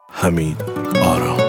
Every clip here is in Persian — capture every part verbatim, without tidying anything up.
همین آرام.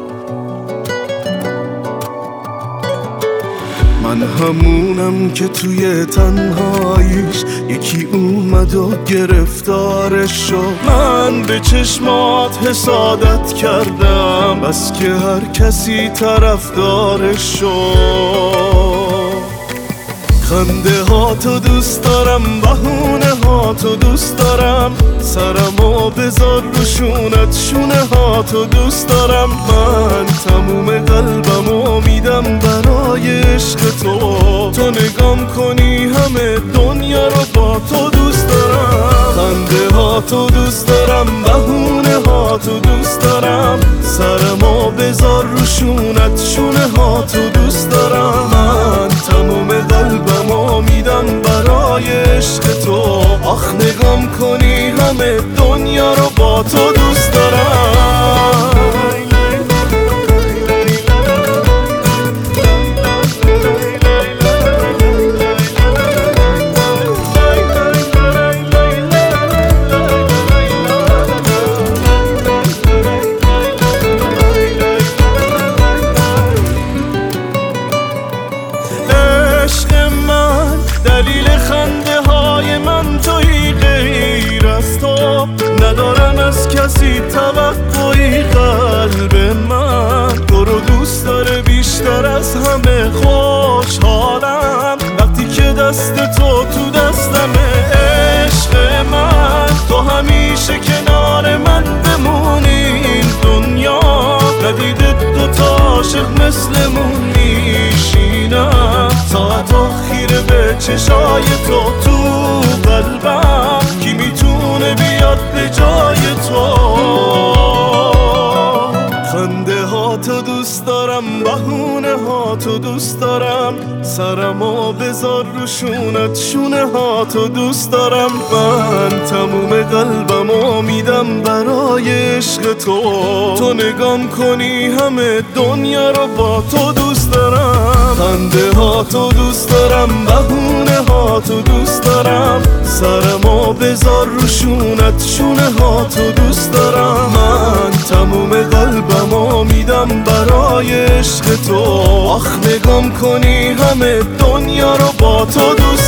من همونم که توی تنهاییش یکی اومد و گرفتارش شد. من به چشمات حسادت کردم بس که هر کسی طرفدارش شد. خنده ها تو دوست دارم، بهونه ها تو دوست دارم، سرمو بذار رو شونت، شونه ها تو دوست دارم. من تموم قلبمو میدم برای عشق تو. تو نگام کنی همه دنیا رو با تو دوست دارم. خنده ها تو دوست دارم، بهونه ها تو دوست دارم، سرمو بذار رو شونت، شونه ها تو دوست دارم. من تموم قلبمو میدم برای عشق تو. آخ نگام کنی همه دنیا رو با تو دوست دارم. دلیل خنده های من تویی، غیر از تو ندارم از کسی توقعی. قلب من تو رو دوست داره بیشتر از همه. خوشحالم وقتی که دست تو تو دستمه. عشق من تو همیشه کنار من بمونی. این دنیا ندیده دو تا عاشق مثلمون میشینم. ساعت خیره به چشای تو تو قلبم، کی میتونه بیاد به جای تو. خنده ها تو دوست دارم، بهونه ها تو دوست دارم، سرمو بذار رو شونت، شونه ها تو دوست دارم. من تموم قلبمو میدم برای عشق تو. تو نگام کنی همه دنیا رو با تو دوست دارم. خنده ها تو دوست دارم، بهونه ها تو دوست دارم، سرمو بذار رو شونت، شونه ها تو دوست دارم. من تموم قلبمو میدم برای عشق تو. آخ نگام کنی همه دنیا رو با تو دوست